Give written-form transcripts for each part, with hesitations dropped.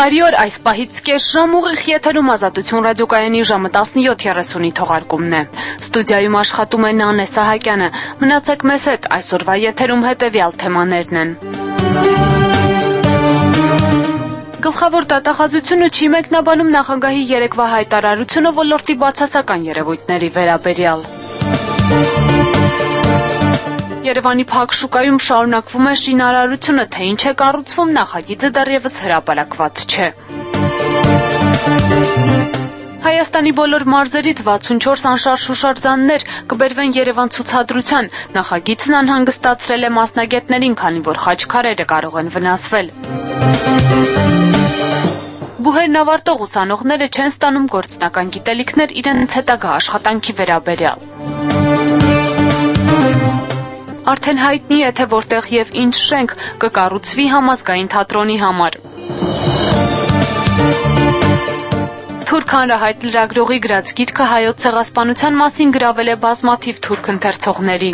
Բարի օր, այս պահից կես ժամ ուղիղ եթերում Ազատություն ռադիոկայանի ժամը 17:30-ի թողարկումն է։ Ստուդիայում աշխատում է Նանե Սահակյանը։ Մնացեք մեզ հետ, այսօրվա եթերում հետևյալ թեմաներն են։ Գլխավոր դատախազությունը չի մեկնաբանում նախագահի երեկվա հայտարարությունը ոլորտի բացասական երևույթների վերաբերյալ։ Երևանի փակ շուկայում շարունակվում է շինարարությունը, թե ինչ է կառուցվում, նախագիծը դեռևս հրապարակված չէ։ Հայաստանի բոլոր մարզերից 64 անշարժ հուշարձաններ կբերվեն Երևան ցուցադրության։ Նախագիծն անհանգստացրել է մասնագետներին, քանի որ խաչքարերը կարող են վնասվել։ Բուհերն ավարտող ուսանողները չեն ստանում գործնական գիտելիքներ իրենց հետագա աշխատանքի վերաբերյալ։ Արդեն հայտնի է, թե որտեղ եւ ինչ շենք կկառուցվի համազգային թատրոնի համար։ Թուրք հանրահայտ լրագրողի գրած գիրքը հայոց ցեղասպանության մասին գրավել է բազմաթիվ թուրք ընթերցողների։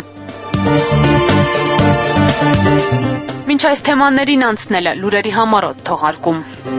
Մինչ այս թեմաներին անցնելը լուրերի համառոտ թողարկում։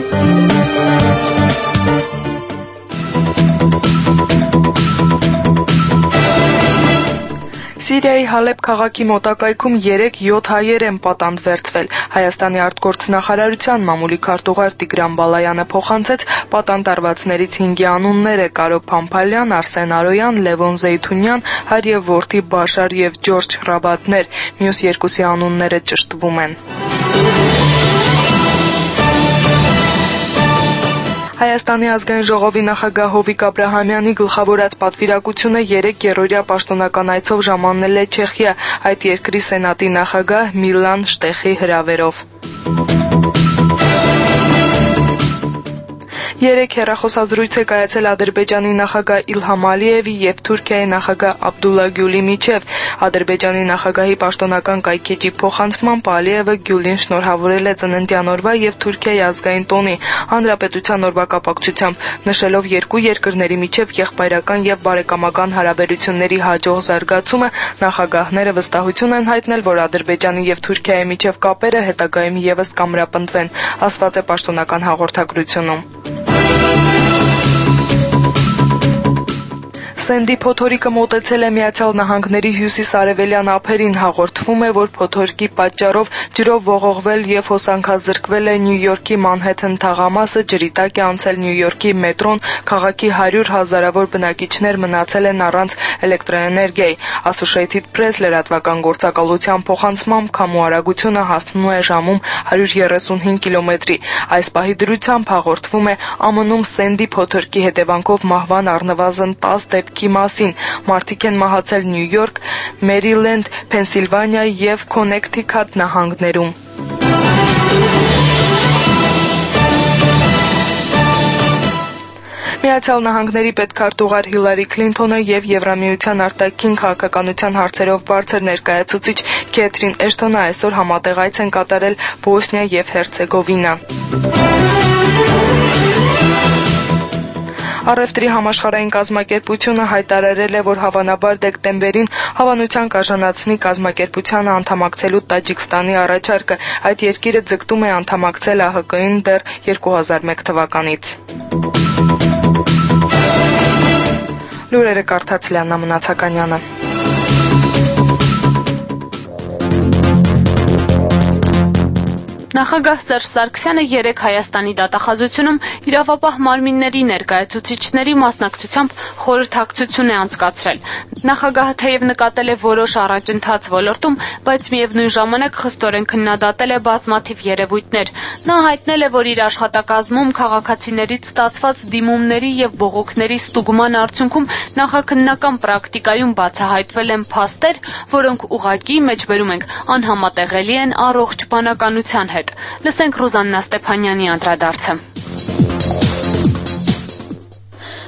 Սիրիայի Հալեբ քաղաքի մոտակայքում 3-7 հայեր են պատանդ վերցվել։ Հայաստանի արտգործնախարարության մամուլի քարտուղար Տիգրան Բալայանը փոխանցեց պատանդ արվածներից 5-ի անունները՝ Կարո Փամփալյան, Արսեն Արոյան, Լևոն Զեյթունյան, հայր եւ որդի Բաշար եւ Ջորջ Ռաբատներ։ Մյուս 2-ի անունները ճշտվում են։ Հայաստանի ազգային ժողովի նախագահ Հովիկ Աբրահամյանի գլխավորած պատվիրակությունը 3-րդյա պաշտոնական այցով ժամանել է Չեխիա, այդ երկրի սենատի նախագահ Միլան Շտեխի հրավերով։ 3 հեռախոսազրույց է կայացել Ադրբեջանի նախագահ Իլհամ Ալիևի եւ Թուրքիայի նախագահ Աբդուլլա Գյուլի միջև։ Ադրբեջանի նախագահի պաշտոնական կայքէջի փոխանցմամբ Ալիևը Գյուլին շնորհավորել է ծննդյան օրվա եւ Թուրքիայի ազգային տոնի հանրապետության օրվա կապակցությամբ, նշելով երկու երկրների միջև եղբայրական եւ բարեկամական հարաբերությունների հաջող զարգացումը, նախագահները վստահություն են հայտնել, որ Ադրբեջանի եւ Թուրքիայի միջև կապերը հետագայում եւս կամրապնդվեն, ասված է պաշտոնական հաղորդագրությունում։ Սենդի փոթորիկը մոտեցել է Միացյալ Նահանգների հյուսիս-արևելյան ափերին, հաղորդվում է, որ փոթորիկի պատճառով ջրով ողողվել եւ հոսանքազրկվել է Նյու Յորքի Մանհեթեն թաղամասը, ջրի տակ է անցել Նյու Յորքի մետրոն, քաղաքի 100 հազարավոր բնակիչներ մնացել են առանց էլեկտրոէներգիայի։ Associated Press լրատվական գործակալության փոխանցմամբ քամու արագությունը հասնում է ժամում 135 կիլոմետրի։ Այս պահի դրությամբ հաղորդվում է ԱՄՆ-ում Սենդի փոթորիկի հետևանքով մահվան առնվազն 10 դեպքի մասին։ Մարդիկ են մահացել Նյու Յորք, Մերիլենդ, Փենսիլվանիա եւ Քոնեկթիքաթ նահանգներում։ Միացյալ Նահանգների պետքարտուղար Հիլարի Քլինթոնը եւ Եվրամիության արտաքին քաղաքականության հարցերով բարձր ներկայացուցիչ Քեթրին Էշթոնը այսօր համատեղ այց են կատարել Բոսնիա եւ Հերցեգովինա։ Առևտրի համաշխարհային կազմակերպությունը հայտարարել է, որ հավանաբար դեկտեմբերին հավանության կարժանացնի կազմակերպությանը անդամակցելու Տաջիկստանի առաջարկը։ Այդ երկիրը ձգտում է անդամակցել ԱՀԿ-ին դեռ 2001 թվականից։ Լուրերը կարդաց Լիաննա Մնացականյանը։ Նախագահ Սերժ Սարգսյանը երեկ Հայաստանի դատախազությունում իրավապահ մարմինների ներկայացուցիչների մասնակցությամբ խորհրդակցություն է անցկացրել։ Նախագահը թեև նկատել է որոշ առաջընթաց ոլորտում, բայց միևնույն ժամանակ խստորեն քննադատել է բազմաթիվ երևույթներ։ Նա հայտնել է, որ իր աշխատակազմում քաղաքացիներից ստացված դիմումների եւ բողոքների ստուգման արդյունքում նախաքննական պրակտիկայում բացահայտվել են փաստեր, որոնք ուղղակի մեջբերում ենք անհամատեղելի են առողջ բանականության հետ։ Լսենք Ռուզաննա Ստեփանյանի անդրադարձը։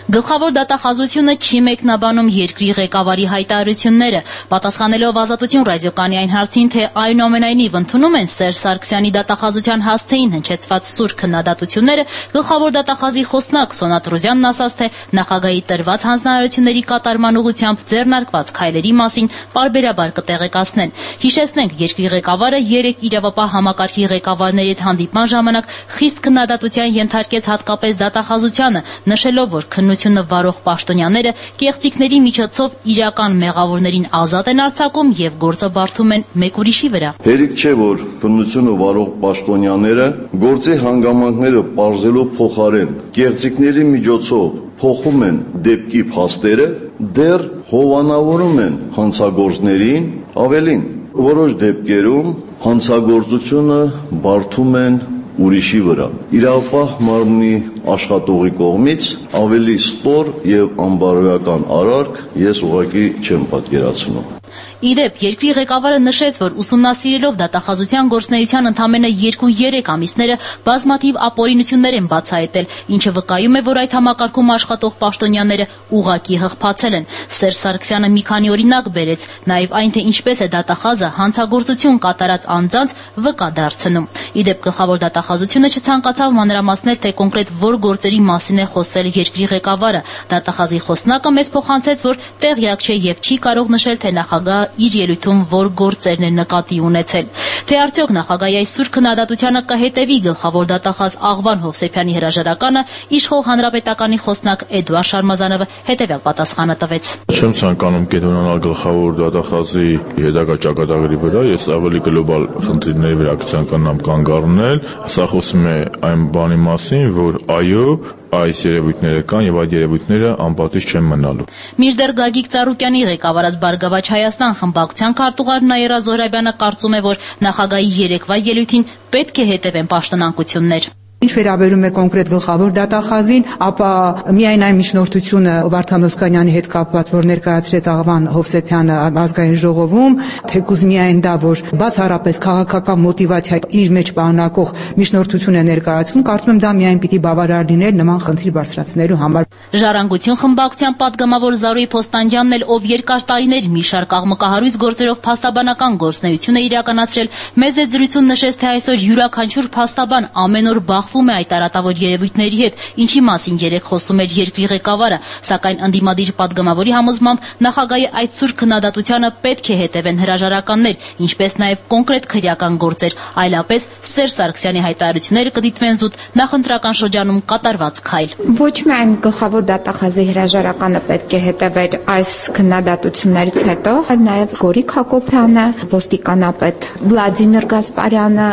Գլխավոր դատախազությունը չի մեկնաբանում երկրի ղեկավարի հայտարարությունները, պատասխանելով Ազատություն ռադիոկայանի այն հարցին, թե այնուամենայնիվ ընդունում են Սերժ Սարգսյանի դատախազության հասցեին հնչեցված սուր քննադատությունները, գլխավոր դատախազի խոսնակ Սոնատ Ռուզյանն ասաց, թե նախագահի տրված հանձնարարությունների կատարման ուղղությամբ ձեռնարկված քայլերի մասին պարբերաբար կտեղեկացնեն։ Հիշեցնենք, երկրի ղեկավարը 3 իրավապահ համակարգի ղեկավարների հետ հանդիպման ժամանակ խիստ քննադատության ենթարկեց հատկապես դատախազությանը, նշելով, որ քննությունը վարող պաշտոնյաները կեղծիքների միջոցով իրական մեղավորներին ազատ են արձակում եւ գործը բարդում են մեկ ուրիշի վրա։ Հերիք չէ, որ քննությունը վարող պաշտոնյաները գործի հանգամանքները պարզելու փոխարեն կեղծիքների միջոցով փոխում են դեպքի փաստերը, դեռ հովանավորում են հանցագործներին, ավելին, որոշ դեպքերում հանցագործությունը բարդում են ուրիշի վրա։ Իրավապահ մարմնի աշխատողի կողմից ավելի ստոր եւ անբարոյական արարք ես ուղղակի չեմ պատկերացնում։ Իդեպ, երկրի ղեկավարը նշեց, որ ուսումնասիրելով դատախազության գործունեության ընդամենը 2-3 ամիսները բազմաթիվ ապօրինություններ են բացահայտել, ինչը վկայում է, որ այդ համակարգում աշխատող պաշտոնյաները ուղղակի հղփացել են։ Սերժ Սարգսյանը մի քանի օրինակ բերեց, նաև այն, թե ինչպես է դատախազը հանցագործություն կատարած անձանց վկա դարձնում։ Իդեպ, գլխավոր դատախազությունը չցանկացավ մանրամասնել, թե կոնկրետ որ գործերի մասին է խոսել երկրի ղեկավարը։ Դատախազի խոսնակը մեզ փոխանցեց, որ տեղյակ չէ եւ չի կարող նշել, թե նախագահը իր ելույթում որ գործերն է նկատի ունեցել։ Թե արդյոք նախագահի այս սուր քննադատությանը կհետևի գլխավոր դատախազ Աղվան Հովսեփյանի հրաժարականը, իշխող հանրապետականի խոսնակ Էդուարդ Շարմազանովը հետևյալ պատասխանը տվեց։ Չեմ ցանկանում կենտրոնանալ գլխավոր դատախազի հետագա ճակատագրի վրա, ես ավելի գլոբալ խնդիրների վրա կցանկանամ կանգ առնել։ Սա խոսում է այն բանի մասին, որ այո, այս երևույթները կան եւ այդ երևույթները անպատիժ չեն մնալու։ Մինչդեռ Գագիկ Ծառուկյանի ղեկավարած Բարգավաճ Հայաստան խմբակցության քարտուղար Նաիրա Զոհրաբյանը կարծում է, որ նախագահի երեկվա ելույթին պետք է հետևեն պաշտոնանկություններ։ Ինչ վերաբերում է կոնկրետ գլխավոր դատախազին, ապա միայն այն միջնորդությունը Վարդան Օսկանյանի հետ կապված, որ ներկայացրեց Աղվան Հովսեփյանը ազգային ժողովում, թեկուզ միայն դա, որ բացառապես քաղաքական մոտիվացիա իր մեջ պարունակող միջնորդություն է ներկայացվում, կարծում եմ դա միայն պիտի բավարար լիներ նման խնդիր բարձրացնելու համար։ Ժառանգություն խմբակցության պատգամավոր Զարուհի Փոստանջյանն էլ, ով երկար տարիներ մի շարք աղմկահարույց գործերով փաստաբանական գործունեություն է իրականացրել, մեզ այդ զրույցում նշեց, թե այսօր յուրաքանչյուր փաստաբան ամեն օր բախվում է այդ տարատավոր երևույթների հետ, ինչի մասին երեք խոսում էր երկրի ղեկավարը, սակայն ընդդիմադիր պատգամավորի համոզմամբ նախագահի այդ սուր քննադատությանը պետք է հետևեն հրաժարականներ, ինչպես նաև կոնկրետ քրեական գործեր, այլապես Սերժ Սարգսյանի հայտարարությունները կդիտվեն զուտ նախընտրական շրջանում կատարված քայլ։ Ոչ միայն գլխավոր դատախազի հրաժարականը պետք է հետևեր այս քննադատություններից հետո, այլ նաև Գորիկ Հակոբյանը, ոստիկանապետ Վլադիմիր Գասպարյանը։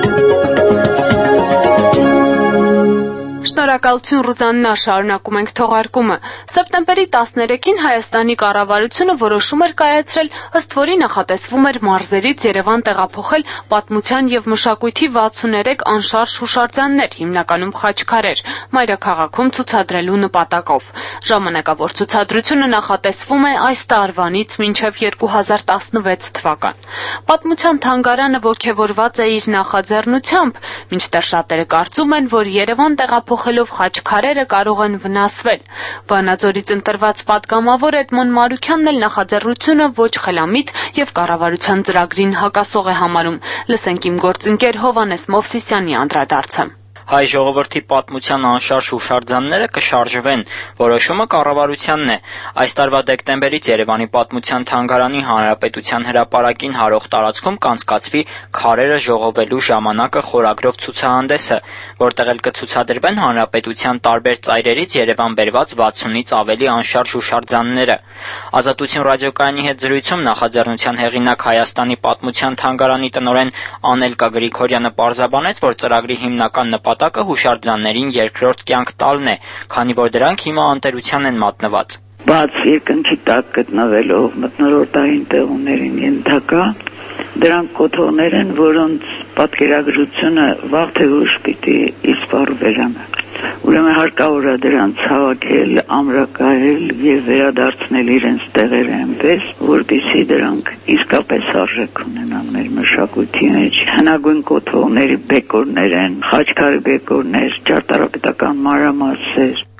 Շնորհակալություն Ռուզաննա, շարունակում ենք թողարկումը։ Սեպտեմբերի 13-ին Հայաստանի կառավարությունը որոշում էր կայացրել, ըստ որի նախատեսվում էր մարզերից Երևան տեղափոխել պատմության եւ մշակույթի 63 անշարժ հուշարձաններ, հիմնականում խաչքարեր, մայրաքաղաքում ցուցադրելու նպատակով։ Ժամանակավոր ցուցադրությունը նախատեսվում է այս տարվանից մինչև 2016 թվական։ Պատմության թանգարանը ոգևորված է իր նախաձեռնությամբ, մինչդեռ շատերը կարծում են, որ Երևան տեղափոխելով խաչքարերը կարող են վնասվել։ Վանաձորից ընտրված պատգամավոր Էդմոն Մարուքյանն էլ նախաձեռնությունը ոչ խելամիտ եւ կառավարության ծրագրին հակասող է համարում։ Լսենք իմ գործընկեր Հովանես Մովսիսյանի անդրադարձը։ Հայ ժողովրդի պատմության անշարժ հուշարձանները կշարժվեն, որոշումը կառավարությանն է։ Այս տարվա դեկտեմբերից Երևանի պատմության թանգարանի հանրապետության հրապարակին հարող տարածքում կանցկացվի «Քարերը ժողովելու ժամանակը» խորագրով ցուցահանդեսը, որտեղ էլ կցուցադրվեն հանրապետության տարբեր ծայրերից Երևան բերված 60-ից ավելի անշարժ հուշարձանները։ Ազատություն ռադիոկայանի հետ զրույցում նախաձեռնության հեղինակ Հայաստանի պատմության թանգարանի տնօրեն Անելկա Գրիգորյանը պարզաբանեց, որ ծրագրի հիմնական նպատակը հուշարձաններին երկրորդ կյանք տալն է, քանի որ դրանք հիմա անտերության են մատնված։ Բաց երկնքի տակ գտնվելով մթնոլորտային տեղումներին ենթակա, դրանք կոթողներ են, որոնց պատկերագրությունը վաղ թե ուշ պիտի իսպառ վերանա։ Ուրեմն հարկավոր է դրանց հավաքել, ամրակայել եւ վերադարձնել իրենց տեղերը այնպես, որպեսզի դրանք իսկապես արժեք ունենան մեր մշակույթի մեջ։ Հնագույն կոթողների բեկորներ են, խաչքարի բեկորներ, ճարտարապետական մանրամասեր։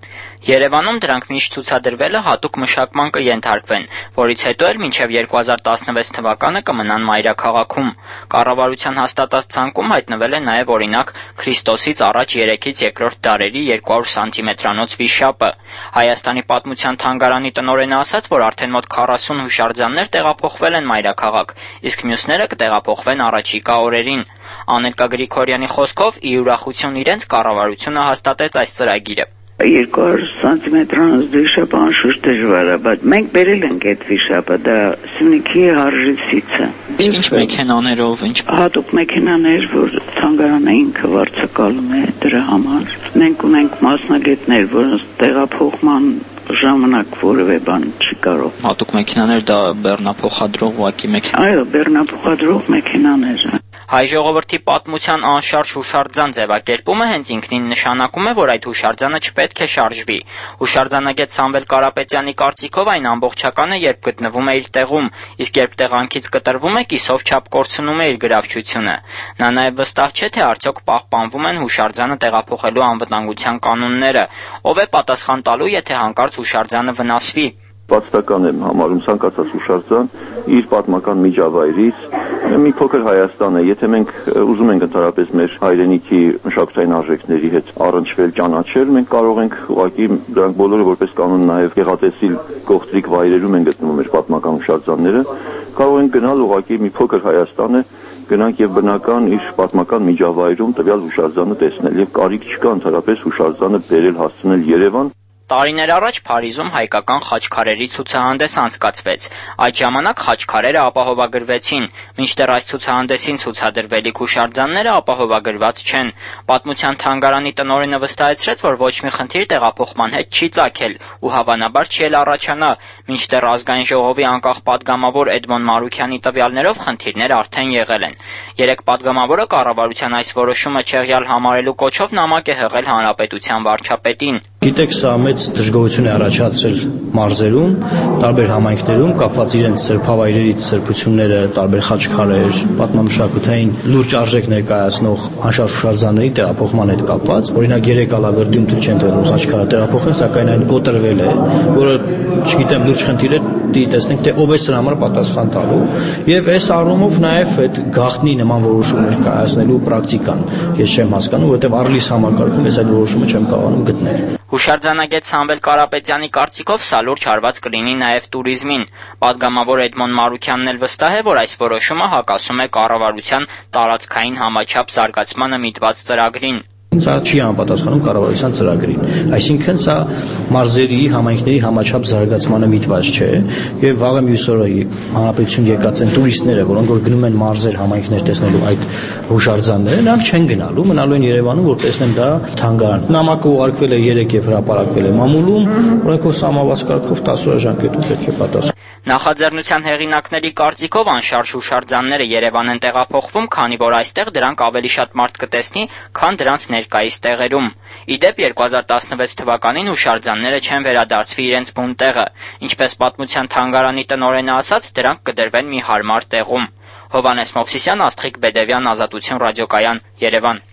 Երևանում դրանք միշտ ցուցադրվելը հատուկ մշակման կենթարկվեն, որից հետո էլ մինչև 2016 թվականը կմնան մայրաքաղաքում։ Կառավարության հաստատած ցանկում հայտնվել է նաև օրինակ Քրիստոսից առաջ 3-ից 2-րդ դարերի 200 սանտիմետրանոց վիշապը։ Հայաստանի պատմության թանգարանի տնօրենը ասաց, որ արդեն մոտ 40 հուշարձաններ տեղափոխվել են մայրաքաղաք, իսկ մյուսները կտեղափոխվեն առաջիկա օրերին։ Անելկա Գրիգորյանի խոսքով ի ուրախություն իրենց կառավարությունը հաստատեց այս ծրագիրը։ 200 սանտիմետրանոց վիշապը անշուշտ դժվար է, բայց մենք բերել ենք այդ վիշապը, դա Սյունիքի Հարժիսից է։ Իսկ ինչ մեքենաներով, ինչ հատուկ մեքենաներ, որ թանգարանը ինքը վարձակալում է դրա համար։ Մենք ունենք մասնագետներ, որոնց տեղափոխման ժամանակ որևէ բան չի կարող։ Հատուկ մեքենաներ դա բեռնափոխադրող ուղղակի մեքենա։ Այո, բեռնափոխադրող մեքենաներ։ Հայ ժողովրդի պատմության անշարժ հուշարձան ձևակերպումը հենց ինքնին նշանակում է, որ այդ հուշարձանը չպետք է շարժվի։ Հուշարձանագետ Սամվել Կարապետյանի կարծիքով այն ամբողջական է, երբ գտնվում է իր տեղում, իսկ երբ տեղանքից կտրվում է, կիսով չափ կորցնում է իր գրավչությունը։ Նա նաև վստահ չէ, թե արդյոք պահպանվում են հուշարձանը տեղափոխելու անվտանգության կանոնները, ով է պատասխան տալու, եթե հանկարծ հուշարձանը վնասվի։ Պատշտական եմ համարում ցանկացած հուշարձան իր պատմական միջավայրից մի փոքր Հայաստան է, եթե մենք ուզում ենք ընդհանրապես մեր հայրենիքի մշակութային արժեքների հետ առնչվել, ճանաչել, մենք կարող ենք ուղղակի դրանք բոլորը որպես կանոն նաև գեղատեսիլ գողտրիկ վայրերում են գտնվում մեր պատմական հուշարձանները, կարող ենք գնալ ուղղակի մի փոքր Հայաստան է, գնանք եւ բնական իր պատմական միջավայրում տվյալ հուշարձանը տեսնել եւ կարիք չկա ընդհանրապես հուշարձանը բերել հասցնել Երևան։ Տարիներ առաջ Փարիզում հայկական խաչքարերի ցուցահանդես անցկացվեց։ Այդ ժամանակ խաչքարերը ապահովագրվեցին, մինչդեռ այս ցուցահանդեսին ցուցադրվելիք հուշարձանները ապահովագրված չեն։ Պատմության թանգարանի տնօրենը վստահեցրեց, որ ոչ մի խնդիր տեղափոխման հետ չի ծագել ու հավանաբար չի էլ առաջանա, մինչդեռ ազգային ժողովի անկախ падգամավոր Էդմոն Մարուքյանի տվյալներով խնդիրներ արդեն եղել են։ Երեք падգամավորը կառավարության այս որոշումը չեղյալ համարելու կոչով նամակ է հղել հանրապետության վարչապետին։ Գիտեք, սա մեծ դժգոհություն է առաջացրել մարզերում, տարբեր համայնքներում, կապված իրենց սրբավայրերից սրբությունները, տարբեր խաչքարեր, պատմամշակութային լուրջ արժեք ներկայացնող անշարժ հուշարձանների տեղափոխման հետ կապված։ Օրինակ 3 ալավերդիում թույլ չեն տվել խաչքարը տեղափոխել, սակայն այն կոտրվել է, որը չգիտեմ լուրջ խնդիր է, տեսնենք թե ով է սրա համար պատասխան տալու։ Եվ այս առումով նաև այդ գաղտնի նման որոշումներ կայացնելու պրակտիկան ես չեմ հասկանում, որովհետև առլիս համակարգում ես այդ որոշումը չեմ կարողանում գտնել։ Հուշարձանագետ Սամվել Կարապետյանի կարծիքով սա լուրջ հարված կլինի նաև տուրիզմին։ Պատգամավոր Էդմոն Մարուքյանն էլ վստահ է, որ այս որոշումը հակասում է կառավարության տարածքային համաչափ զարգացմանը միտված ծրագրին։ Սա չի համապատասխանում կառավարության ծրագրին։ Այսինքն սա մարզերի, համայնքների համաչափ զարգացմանը միտված չէ, եւ վաղը մյուս օրը հանրապետություն եկած են տուրիստները, որոնք որ գնում են մարզեր, համայնքներ տեսնելու այդ հուշարձանները, նրանք չեն գնալու, մնալու են Երևանում, որ տեսնեն դա թանգարան։ Նամակը ուղարկվել է 3 եւ հրապարակվել է մամուլում, օրենքով սահմանված կարգով 10 օրաժամկետում պետք է պատասխան։ Նախաձեռնության հեղինակների կարծիքով անշարժ հուշարձանները Երևան են տեղափոխվում, քանի որ այստեղ դրանք ավելի շատ մարդ կտեսնի, քան դրանց ներկայիս տեղերում։ Ի դեպ 2016 թվականին հուշարձանները չեն վերադարձվի իրենց բուն տեղը, ինչպես պատմության թանգարանի տնօրենը ասաց, դրանք կդրվեն մի հարմար տեղում։ Հովհաննես Մովսիսյան, Աստղիկ Բեդևյան, Ազատություն ռադիոկայան, Երևան։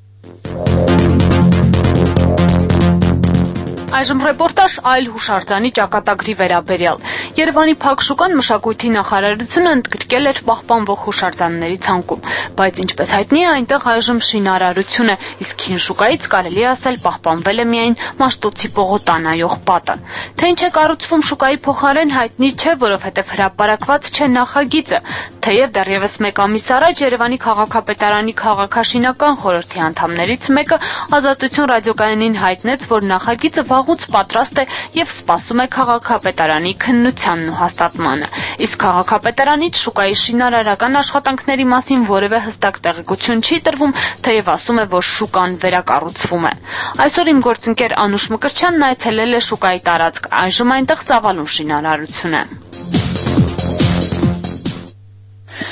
Այժմ ռեպորտաժ այլ հուշարձանի ճակատագրի վերաբերյալ։ Երևանի Փակ շուկան մշակույթի նախարարությունը ընդգրկել էր պահպանվող հուշարձանների ցանկում, բայց ինչպես հայտնի է, այնտեղ այժմ շինարարություն է, իսկ հին շուկայից կարելի է ասել պահպանվել է միայն Մաշտոցի պողոտան այող պատը։ Թե ինչ է կառուցվում շուկայի փոխարեն հայտնի չէ, որովհետև հրապարակված չէ նախագիծը, թեև դեռևս 1 ամիս առաջ Երևանի քաղաքապետարանի քաղաքաշինական խորհրդի անդամներից մեկը Ազատություն ռադիոկայանին հայտնեց, որ նախագիծը վաղուց պատրաստ է եւ սպասում է քաղաքապետարանի քննությանն ու հաստատմանը։ Իսկ քաղաքապետարանից շուկայի շինարարական աշխատանքների մասին որևէ հստակ տեղեկություն չի տրվում, թեև ասում է, որ շուկան վերակառուցվում է։ Այսօր իմ գործընկեր Անուշ Մկրտչյանն այցելել է շուկայի տարածք, այժմ այնտեղ ծավալուն շինարարություն է։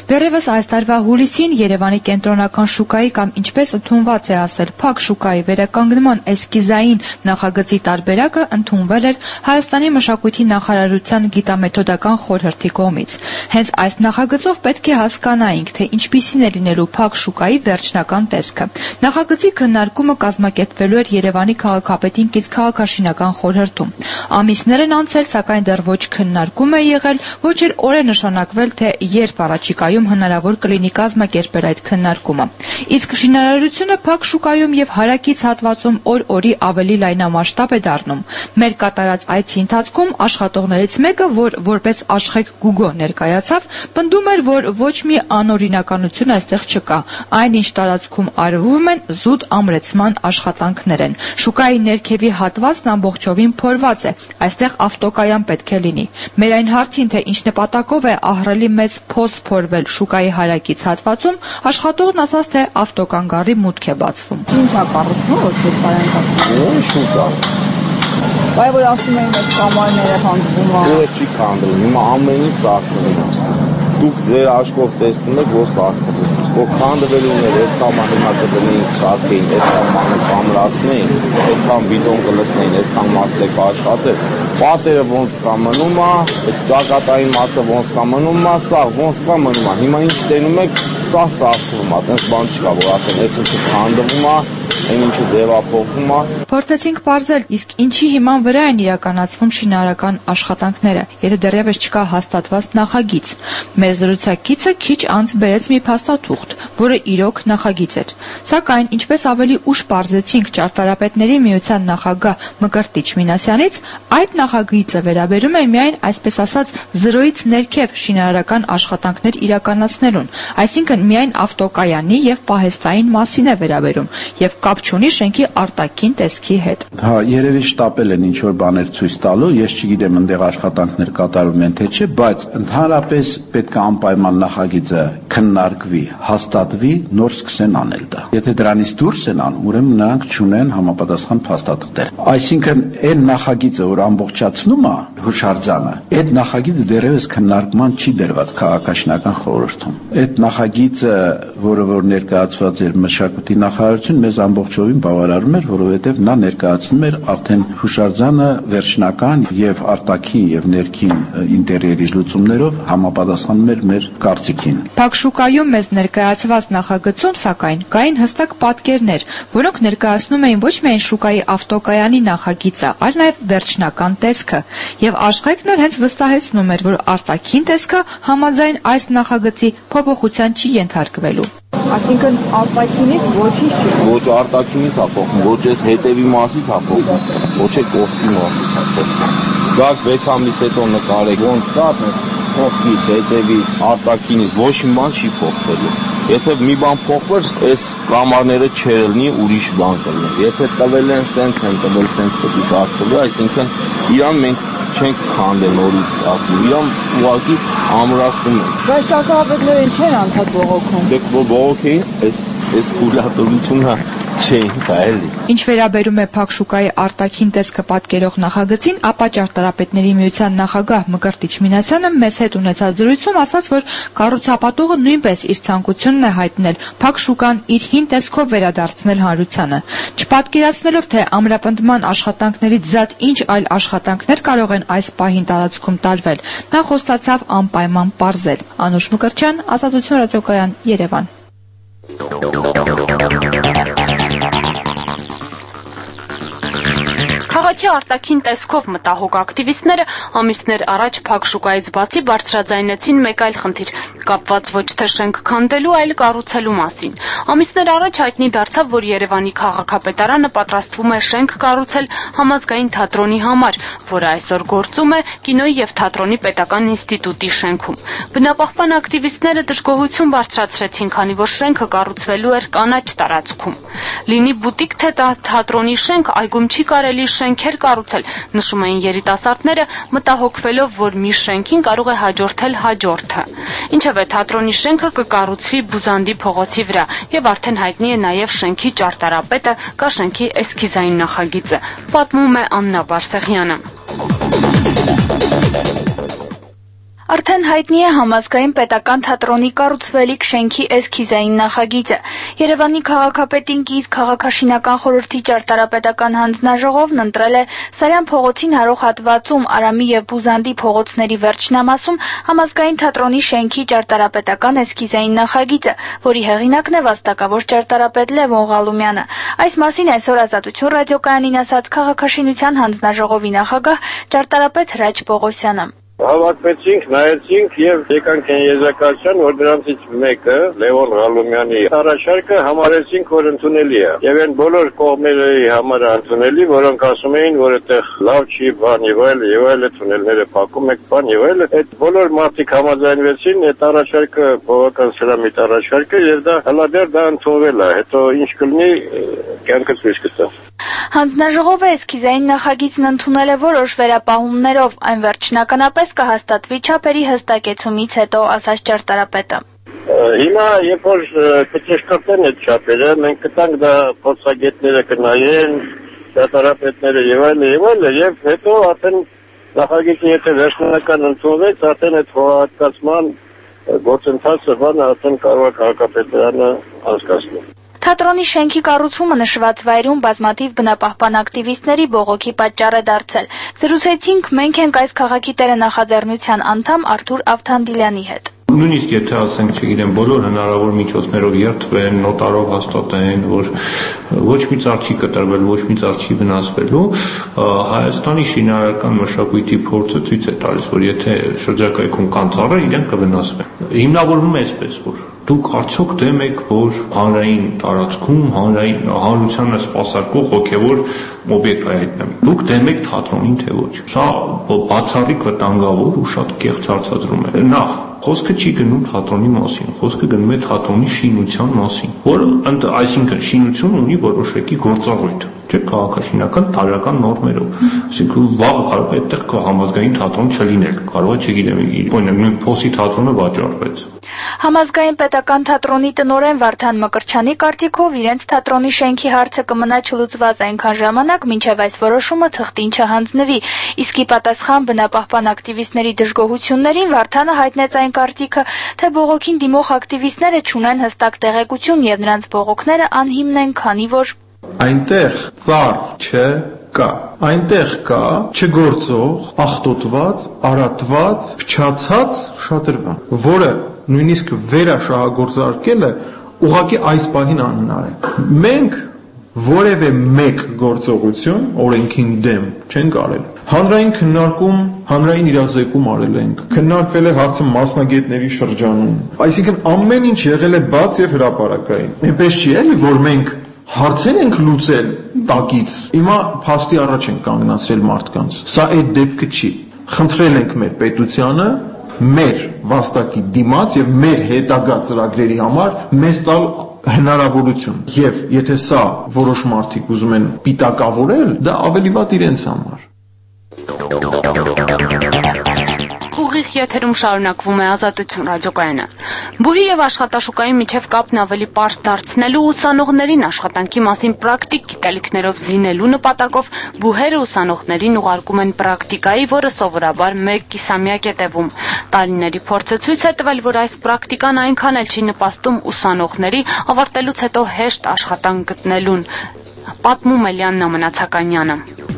Դեռևս այս տարվա հուլիսին Երևանի կենտրոնական շուկայի կամ ինչպես ընդունված է ասել Փակ շուկայի վերականգնման էսկիզային նախագծի տարբերակը ընդունվել էր Հայաստանի մշակույթի նախարարության գիտամեթոդական խորհրդի կողմից։ Հենց այս նախագծով պետք է հասկանայինք, թե ինչպիսին է լինելու Փակ շուկայի վերջնական տեսքը։ Նախագծի քննարկումը կազմակերպվելու էր Երևանի քաղաքապետին կից քաղաքաշինական խորհրդում։ Ամիսներ են անցել, սակայն դեռ ոչ քննարկում է եղել, ոչ էլ օր է նշանակվել, թե երբ առաջիկայում հնարավոր կլինի կազմակերպել այդ քննարկումը։ Իսկ շինարարությունը Փակ շուկայում եւ հարակից հատվածում օր-օրի ավելի լայնամասշտաբ է դառնում։ Մեր կատարած այցի ընթացքում աշխատողներից մեկը, որ որպես Աշխեք Գուգո ներկայացավ, պնդում էր, որ ոչ մի անօրինականություն այստեղ չկա։ Այնինչ տարածքում արվում են զուտ ամրեցման աշխատանքներ են։ Շուկայի ներքևի հատվածն ամբողջովին փորված է։ Այստեղ ավտոկայան պետք է լինի։ Մեր այն հարցին, թե ինչ նպատակով է ահռելի մեծ փոս փորվել շուկայի հարակից հատվածում, աշխատողն ասաց, թե ավտոկանգառի մուտք է բացվում։ Ինչ է կառուցվում, որ չէ բարենպաստ։ Շուկա։ Բայց որ ասում են այդ կամարները հանդվում է։ Դե չի կանգնում, հիմա ամենից սարքվում է։ Դուք ձեր աչքով տեսնում եք, որ սարքվում է։ Որ քանդվելուն էր, այսքան հիմա կդնեին սարքեին, այսքան մանը կամրացնեին, այսքան բիտոն կլցնեին, այսքան մասը կաշխատեր։ Պատերը ոնց կա մնում է, այդ ճակատային մասը ոնց կա մնում է, սա ոնց կա մնում է։ Հիմա ինչ տենում եք, սա սարքվում է, այդպես բան չկա, որ ասեն, այս ինչը քանդվում է, այն ինչը ձևափոխվում է։ Փորձեցինք պարզել, իսկ ինչի հիման վրա են իրականացվում շինարարական աշխատանքները, եթե դեռևս չկա հաստատված նախագիծ։ Մեր զրուցակիցը քիչ անց բերեց մի փաստաթուղթ, որը իրոք նախագիծ էր։ Սակայն, ինչպես ավելի ուշ պարզեցինք ճարտարապետների միության նախագահ Մկրտիչ Մինասյանից, այդ նախագիծը վերաբերում է միայն այսպես ասած զրոյից ներքև շինարարական աշխատանքներ իրականացնելուն, այսինքն միայն ավտոկայանի եւ պահեստային մասին է վերաբերում եւ կապ չունի շենքի արտաքին տեսքի հետ։ Հա, երևի շտապել են ինչ որ բաներ ցույց տալու, ես չգիտեմ այնտեղ աշխատանքներ կատարվում են թե չէ, բայց ընդհանրապես պետք է անպայման նախագիծը քննարկվի, հաստատվի, նոր սկսեն անել դա։ Եթե դրանից դուրս են անում, ուրեմն նրանք չունեն համապատասխան փաստաթղթեր։ Այսինքն այն նախագիծը, որ ամբողջացնում է հուշարձանը, այդ նախագիծը դեռևս քննարկման չի դրված քաղաքաշինական խորհրդում։ Այդ նախագիծը, որը որ ներկայացված էր մշակույթի նախարարություն, մեզ ամբողջովին բավարարում էր, որովհետև նա ներկայացնում էր արդեն հուշարձանը վերջնական եւ արտաքին եւ ներքին ինտերիերի լուծումներով համապատասխանում էր մեր կարծիքին։ Փակ շուկայում մեզ ներկայացված նախագծում, սակայն, կային հստակ պատկերներ, որոնք ներկայացնում էին ոչ միայն շուկայի ավտոկայանի նախագիծը, այլ նաեւ վերջնական տեսքը, եւ Աշխեքն էլ հենց վստահեցնում էր, որ արտաքին տեսքը համաձայն այս նախագծի փոփոխության չի ենթարկվելու։ Այսինքն արտաքինից ոչինչ չի։ Ոչ արտաքինից է փոխում, ոչ էս հետևի մասից է փոխում, ոչ է կողքի մասից է փոխում։ Գաք 6 ամիս հետո նկարեք, ոնց կա, կողքից, հետևից, արտաքինից ոչ մի բան չի փոխվելու։ Եթե մի բան փոխվեր, այս կամարները չերլնի, ուրիշ բան կլինի։ Եթե տվել են սենց են տվել, սենց պետք է սարքվի, այսինքն իրան մենք չենք քանդել նորից սարքվում, իրան ուղղակի ամրացնում են։ Բայց ճարտարապետները չեն անդադ բողոքում։ Դե որ բողոքեին, այս թույլատվությունը չէին կայելի։ Ինչ վերաբերում է Փակ շուկայի արտաքին տեսքը պատկերող նախագծին, ապա ճարտարապետների միության նախագահ Մկրտիչ Մինասյանը մեզ հետ ունեցած զրույցում ասաց, որ կառուցապատողը նույնպես իր ցանկությունն է հայտնել Փակ շուկան իր հին տեսքով վերադարձնել հանրությանը, չպատկերացնելով, թե ամրապնդման աշխատանքներից զատ ինչ այլ աշխատանքներ կարող են այս պահին տարածքում տարվել։ Նա խոստացավ անպայման պարզել։ Անուշ Մկրտչյան, Ազատություն ռադիոկայան, Երևան։ Քաղաքի արտաքին տեսքով մտահոգ ակտիվիստները ամիսներ առաջ Փակ շուկայից բացի բարձրաձայնեցին մեկ այլ խնդիր, կապված ոչ թե շենք քանդելու, այլ կառուցելու մասին։ Ամիսներ առաջ հայտնի դարձավ, որ Երևանի քաղաքապետարանը պատրաստվում է շենք կառուցել համազգային թատրոնի համար, որը այսօր գործում է Կինոյի եւ թատրոնի պետական ինստիտուտի շենքում։ Բնապահպան ակտիվիստները դժգոհություն բարձրացրեցին, քանի որ շենքը կառուցվելու էր կանաչ տարածքում։ Լինի բուտիկ թե թատրոնի շենք, այգում չի կարելի շենքեր կառուցել, նշում էին երիտասարդները, մտահոգվելով, որ մի շենքին կարող է հաջորդել հաջորդը։ Ինչևէ, թատրոնի շենքը կկառուցվի Բուզանդի փողոցի վրա եւ արդեն հայտնի է նաեւ շենքի ճարտարապետը, կա շենքի էսքիզային նախագիծը, պատմում է Աննա Բարսեղյանը։ Արդեն հայտնի է համազգային պետական թատրոնի կառուցվելիք շենքի էսքիզային նախագիծը։ Երևանի քաղաքապետին կից քաղաքաշինական խորհրդի ճարտարապետական հանձնաժողովն ընտրել է Սարյան փողոցին հարող հատվածում Արամի եւ Բուզանդի փողոցների վերջնամասում համազգային թատրոնի շենքի ճարտարապետական էսքիզային նախագիծը, որի հեղինակն է վաստակավոր ճարտարապետ Լևոն Ղալումյանը։ Այս մասին այսօր Ազատություն ռադիոկայանին ասաց քաղաքաշինության հանձնաժողովի նախագահ ճարտարապետ Հրաչ Պողոսյանը։ Հավաքվեցինք, նայեցինք եւ եկանք այն եզրակացության, որ դրանցից մեկը Լևոն Ղալումյանի առաջարկը համարեցինք, որ ընդունելի է։ Եվ այն բոլոր կողմերի համար ընդունելի, որոնք ասում էին, որ այդտեղ լավ չի, բան եւ այլ թունելները փակում եք, բան եւ այլ։ Այդ բոլոր մարդիկ համաձայնվեցին, այդ առաջարկը բովական սրամիտ առաջարկը եւ դա հլադեր դա ընդունվել է։ Հետո ինչ կլինի, կյանքը ցույց կտա։ Հանձնաժողովը էսքիզային նախագիծն ընդունել է որոշ վերապահումներով, այն վերջնականապես կհաստատվի չափերի հստակեցումից հետո, ասաց ճարտարապետը։ Հիմա երբ որ կճշգրտեն այդ չափերը, մենք կտանք դա փորձագետները կնայեն, ճարտարապետները եւ այլն, եւ հետո արդեն նախագիծը եթե վերջնական ընդունվեց, արդեն այդ հողահատկացման գործընթացը բանը արդեն կարող է քաղաքապետարանը անցկացնել։ Թատրոնի շենքի կառուցումը նշված վայրում բազմաթիվ բնապահպան ակտիվիստների բողոքի պատճառ է դարձել։ Զրուցեցինք մենք ենք այս քաղաքի տերը նախաձեռնության անդամ Արթուր Ավթանդիլյանի հետ։ Նույնիսկ եթե ասենք, չգիտեմ, բոլոր հնարավոր միջոցներով երթվեն, նոտարով հաստատեն, որ ոչ մի ծառ չի կտրվել, ոչ մի ծառ չի վնասվելու, Հայաստանի շինարարական մշակույթի փորձը ցույց է տալիս, որ եթե շրջակայքում կան ծառեր, իրենք կվնասվեն։ Հիմնավորվում է այսպես, որ դուք արդյոք դեմ եք, որ հանրային տարածքում հանրությանը սպասարկող հոգևոր օբյեկտ հայտնվի։ Դուք դեմ եք թատրոնին, թե ոչ։ Սա բացառիկ վտանգավոր ու շատ կեղծ հարցադրում է։ Նախ խոսքը չի գնում թատրոնի մասին, խոսքը գնում է թատրոնի շինության մասին, որը այսինքն շինություն ունի որոշակի գործառույթ, չէ՞, քաղաքաշինական տարրական նորմերով։ Այսինքն վաղը կարող է այդտեղ համազգային թատրոն չլինել, կարող է, չգիտեմ, նույն փոսի թատրոնը վաճառվեց։ Համազգային պետական թատրոնի տնօրեն Վարդան Մկրտչյանի կարծիքով իրենց թատրոնի շենքի հարցը կմնա չլուծված այնքան ժամանակ, մինչև այս որոշումը թղթին չհանձնվի, իսկ ի պատասխան բնապահպան ակտիվիստների դժգոհություններին Վարդանը հայտնեց այն կարծիքը, թե բողոքին դիմող ակտիվիստները չունեն հստակ տեղեկություն եւ նրանց բողոքները անհիմն են, քանի որ այնտեղ ծառ չկա, այնտեղ կա չգործող, աղտոտված, արատված, փչացած շատրվան, որը նույնիսկ վերաշահագործարկելը ուղղակի այս պահին անհնար է։ Մենք որևէ մեկ գործողություն օրենքին դեմ չենք արել։ Հանրային քննարկում, հանրային իրազեկում արել ենք։ Քննարկվել է հարցը մասնագետների շրջանում։ Այսինքն ամեն ինչ եղել է բաց եւ հրապարակային։ Այնպես չի էլի, որ մենք հարցեր ենք լուծել տակից։ Հիմա փաստի առաջ ենք կանգնացրել մարդկանց։ Սա այդ դեպքը չի։ Խնդրել ենք մեր պետությանը մեր վաստակի դիմաց եւ մեր հետագա ծրագրերի համար մեզ տալ հնարավորություն եւ եթե սա որոշ մարդիկ ուզում են պիտակավորել, դա ավելի վատ իրենց համար։ Ուղիղ եթերում շարունակվում է Ազատություն ռադիոկայանը։ Բուհի եւ աշխատաշուկայի միջև կապն ավելի պարզ դարձնելու ուսանողներին աշխատանքի մասին պրակտիկ գիտելիքներով զինելու նպատակով բուհերը ուսանողներին ուղարկում են պրակտիկայի, որը սովորաբար 1 կիսամյակ է տևում։ Տարիների փորձը ցույց է տվել, որ այս պրակտիկան այնքան էլ չի նպաստում ուսանողների ավարտելուց հետո հեշտ աշխատանք գտնելուն, պատմում է Լիաննա Մնացականյանը։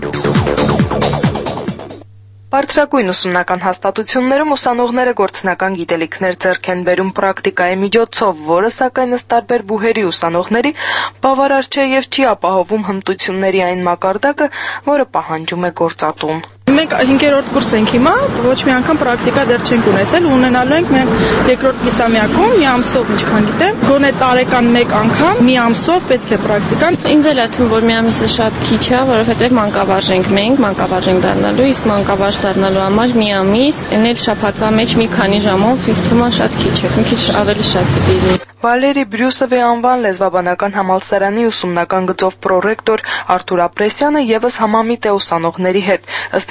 Բարձրագույն ուսումնական հաստատություններում ուսանողները գործնական գիտելիքներ ձեռք են բերում պրակտիկայի միջոցով, որը սակայն ըստ տարբեր բուհերի ուսանողների բավարար չէ եւ չի ապահովում հմտությունների այն մակարդակը, որը պահանջում է գործատուն։ Մենք 5-րդ կուրս ենք հիմա, ոչ մի անգամ պրակտիկա դեռ չենք ունեցել, ունենալու ենք մենք 2-րդ կիսամյակում մի ամսով, ինչքան գիտեմ, գոնե տարեկան 1 անգամ մի ամսով պետք է պրակտիկան։ Ինձ էլ է թվում, որ մի ամիսը շատ քիչ է, որովհետև մանկավարժ ենք մենք, մանկավարժ ենք դառնալու, իսկ մանկավարժ դառնալու համար մի ամիս, այն էլ շաբաթվա մեջ մի քանի ժամով, ինձ թվում է շատ քիչ է, մի քիչ ավելի շատ պիտի լինի։ Վալերի Բրյուսովի անվան լեզվաբանական համալսարանի ուսումնական գծով պրոռեկտոր Արթուր Ապրեսյանը եւս համամիտ է ուսանողների հետ։ Ըստ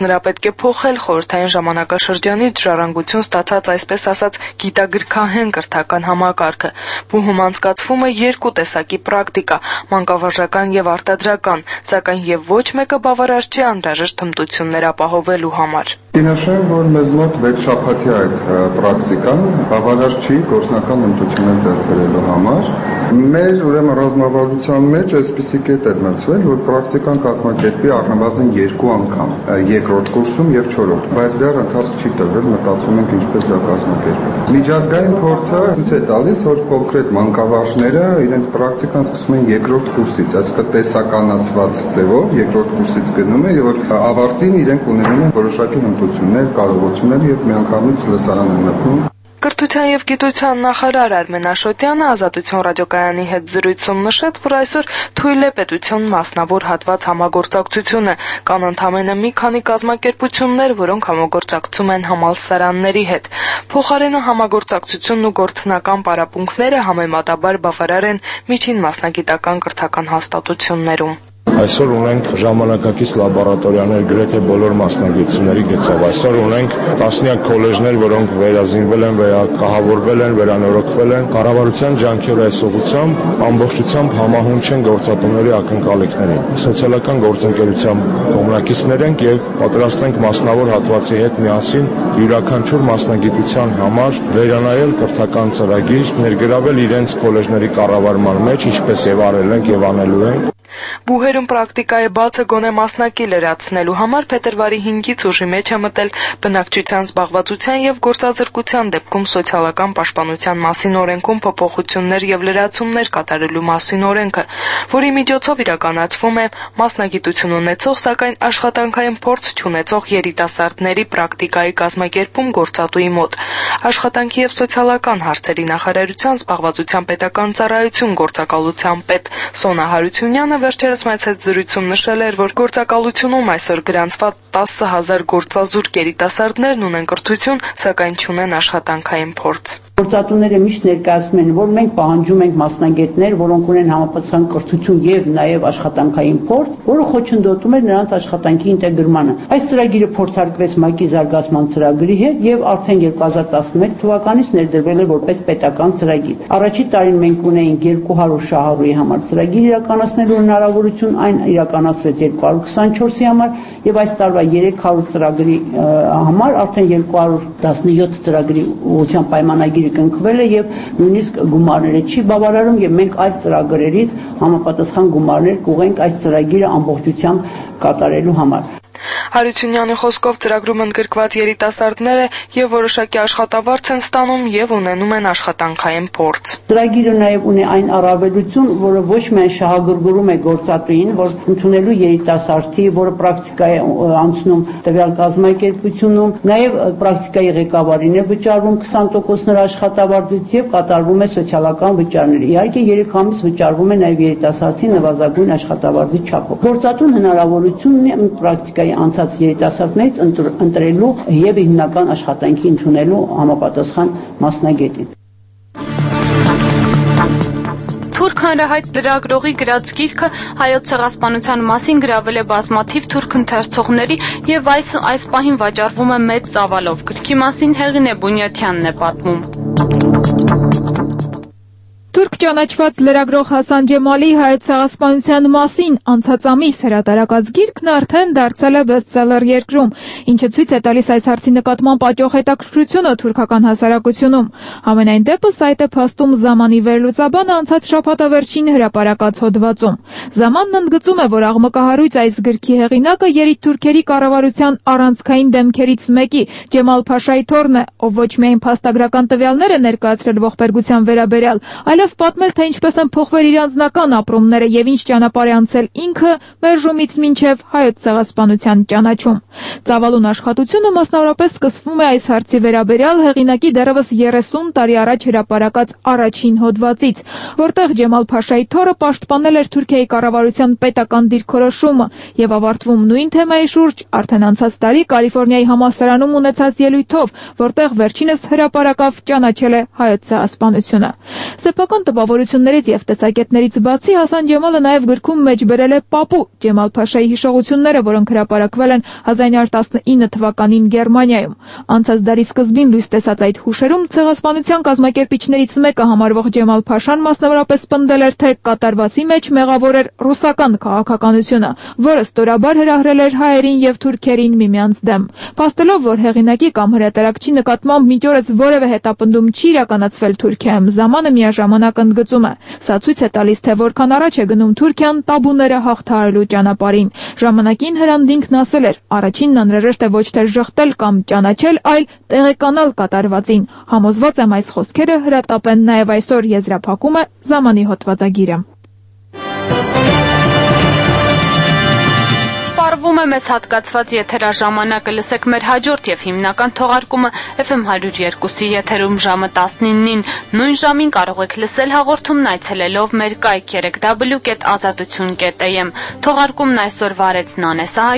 նրա պետք է փոխել խորհրդային ժամանակաշրջանից ժառանգություն ստացած այսպես ասած գիտագրքահեն կրթական համակարգը։ Բուհում անցկացվում է երկու տեսակի պրակտիկա՝ մանկավարժական եւ արտադրական, սակայն եւ ոչ մեկը բավարար չի անհրաժեշտ հմտություններ ապահովելու համար։ Կնշեմ, որ մեզ մոտ 6 շաբաթի այդ պրակտիկան բավարար չի գործնական հմտություններ ձեռք բերելու համար։ Մեր ուրեմն ռազմավարության մեջ այսպիսի կետ է մտցվել, որ պրակտիկան կազմակերպի առնվազն 2 անգամ, երկրորդ կուրսում եւ 4-րդ, բայց դեռ ընթացք չի տրվել, մտածում ենք ինչպես դա կազմակերպել։ Միջազգային փորձը ցույց է տալիս, որ կոնկրետ մանկավարժները իրենց պրակտիկան սկսում են երկրորդ կուրսից, այսինքն տեսականացված ձևով երկրորդ կուրսից գնում են եւ որ ավարտին իրենք ունենում են որոշակի հմտություններ, կարողություններ եւ միանգամից լսարան են մտնում։ Կրթության եւ գիտության նախարար Արմեն Աշոտյանը Ազատություն ռադիոկայանի հետ զրույցում նշեց, որ այսօր թույլ է պետության մասնավոր հատված համագործակցությունը, կան ընդամենը մի քանի կազմակերպություններ, որոնք համագործակցում են համալսարանների հետ։ Փոխարենը համագործակցությունն ու գործնական պարապմունքները համեմատաբար բավարար են միջին մասնագիտական կրթական հաստատություններում։ Այսօր ունենք ժամանակակից լաբորատորիաներ գրեթե բոլոր մասնագիտությունների գծով։ Այսօր ունենք տասնյակ քոլեջներ, որոնք վերազինվել են, վերակահավորվել են, վերանորոգվել են։ Կառավարության ջանքերը այս ուղղությամբ ամբողջությամբ համահունչ են գործատուների ակնկալիքներին։ Սոցիալական գործընկերության կողմնակիցներ ենք եւ պատրաստ ենք մասնավոր հատվածի հետ միասին յուրաքանչյուր մասնագիտության համար վերանայել կրթական ծրագիր, ներգրավել իրենց քոլեջների կառավարման մեջ, ինչպես եւ արել ենք եւ անելու ենք։ Բուհերում պրակտիկայի բացը գոնե մասնակի լրացնելու համար փետրվարի 5-ից ուժի մեջ է մտել բնակչության զբաղվածության եւ գործազրկության դեպքում սոցիալական պաշտպանության մասին օրենքում փոփոխություններ եւ լրացումներ կատարելու մասին օրենքը, որի միջոցով իրականացվում է մասնագիտություն ունեցող, սակայն աշխատանքային փորձ չունեցող երիտասարդների պրակտիկայի կազմակերպում գործատուի մոտ։ Աշխատանքի եւ սոցիալական հարցերի նախարարության զբաղվածության պետական ծառայություն գործակալության պետ Սոնա Հարությունյանը վերջերս մեծ հետ զրույցում նշել էր, որ գործակալությունում այսօր գրանցված 10,000 գործազուրկ երիտասարդներն ունեն կրթություն, սակայն չունեն աշխատանքային փորձ։ Գործատուները միշտ ներկայացնում են, որ մենք պահանջում ենք մասնագետներ, որոնք ունեն համապատասխան կրթություն եւ նաեւ աշխատանքային փորձ, որը խոչընդոտում է նրանց աշխատանքի ինտեգրմանը։ Այս ծրագիրը փորձարկվեց ՄԱԿ-ի զարգացման ծրագրի հետ եւ արդեն 2011 թվականից ներդրվել է որպես պետական ծրագիր։ Առաջին տարին մենք ունեինք 200 շահառուի համար ծրագիր իրականացնելու հնարավորություն, այն իրականացվեց 224-ի համար եւ այս տարվա 300 ծրագրի համար արդեն 217 ծրագրի ուղղությամբ պայմանագիրը կնքվել է եւ նույնիսկ գումարները չի բավարարում եւ մենք այդ ծրագրերից համապատասխան գումարներ կուղենք այս ծրագիրը ամբողջությամբ կատարելու համար։ Հարությունյանի խոսքով ծրագրում ընդգրկված երիտասարդները եւ որոշակի աշխատավարձ են ստանում եւ ունենում են աշխատանքային փորձ։ Ծրագիրը նաեւ ունի այն առավելություն, որը ոչ միայն շահագրգռում է գործատուին, որ ընդունելու երիտասարդի, որը պրակտիկա է անցնում տվյալ կազմակերպությունում, նաեւ պրակտիկայի ղեկավարին է վճարվում 20% նրա աշխատավարձից եւ կատարվում է սոցիալական վճարներ։ Իհարկե 3 ամիս վճարվում է նաեւ երիտասարդի նվազագույն աշխատավարձի չափով։ Գործատուն հնարավորություն ունի պրակտիկայի անցած երիտասարդներից ընտրելու եւ հիմնական աշխատանքի ընդունելու համապատասխան մասնագետին։ Թուրք հանրահայտ լրագրողի գրած գիրքը հայոց ցեղասպանության մասին գրավել է բազմաթիվ թուրք ընթերցողների եւ այս պահին վաճառվում է մեծ ծավալով։ Գրքի մասին Հեղինե Բունյաթյանն է պատմում։ Թուրք ճանաչված լրագրող Հասան Ջեմալի հայոց ցեղասպանության մասին անցած ամիս հրատարակած գիրքն արդեն դարձել է բեսթսելեր երկրում, ինչը ցույց է տալիս այս հարցի նկատմամբ աճող հետաքրքրությունը թուրքական հասարակությունում։ Համենայն դեպս այդ է փաստում Զամանի վերլուծաբանը անցած շաբաթավերջին հրապարակած հոդվածում։ Զամանն ընդգծում է, որ աղմկահարույց այս գրքի հեղինակը երիտթուրքերի կառավարության առանցքային դեմքերից մեկի Ջեմալ Փաշայի թոռն է, ով ոչ միայն փաստագրական տվյալներ է ներկայացրել ողբերգության վերաբերյալ, այլև պատմել, թե ինչպես են փոխվել իր անձնական ապրումները եւ ինչ ճանապարհ է անցել ինքը մերժումից մինչեւ հայոց ցեղասպանության ճանաչում։ Ծավալուն աշխատությունը մասնավորապես սկսվում է այս հարցի վերաբերյալ հեղինակի դեռևս 30 տարի առաջ հրապարակած առաջին հոդվածից, որտեղ Ջեմալ Փաշայի թոռը պաշտպանել էր Թուրքիայի կառավարության պետական դիրքորոշումը եւ ավարտվում նույն թեմայի շուրջ արդեն անցած տարի Կալիֆոռնիայի համալսարանում ունեցած ելույթով, որտեղ վերջինս հրապարակավ ճանաչել է հայոց ցեղասպանությունը։ Սեփական տպավորություններից եւ տեսակետներից բացի Հասան Ջեմալը նաեւ գրքում մեջ բերել է Պապու Ջեմալ Փաշայի հիշողությունները, որոնք հրապարակվել են 1919 թվականին Գերմանիայում։ Անցած դարի սկզբին լույս տեսած այդ հուշերում ցեղասպանության կազմակերպիչներից մեկը համարվող Ջեմալ Փաշան մասնավորապես պնդել էր, թե կատարվածի մեջ մեղավոր էր ռուսական քաղաքականությունը, որը ստորաբար հրահրել էր հայերին եւ թուրքերին միմյանց դեմ։ Փաստելով, որ հեղինակի կամ հրատարակչի նկատմամբ մինչ օրս որևէ հետապնդում չի իրականացվել Թուրքիայում, Զամանը միաժամանակ ընդգծում է. սա ցույց է տալիս, թե որքան առաջ է գնում Թուրքիան տաբուները հաղթահարելու ճանապարհին։ Ժամանակին Հրանտ ասել էր. առաջինն անհրաժեշտ է ոչ թե ժխտել կամ ճանաչել, այլ տեղեկանալ կատարվածին։ Համոզված եմ այս խոսքերը հրատապ են նաև այսօր, եզրափակում է Զամանի հոդվածագիրը։ Պարվում է մեզ հատկացված եթերաժամանակը, լսեք մեր հաջորդ եւ հիմնական թողարկումը FM 102-ի եթերում ժամը 19-ին, նույն ժամին կարող եք լսել հաղորդումն այցելելով մեր կայք www.azadutun.am։ Թողարկումն այսօր վարեց Նանե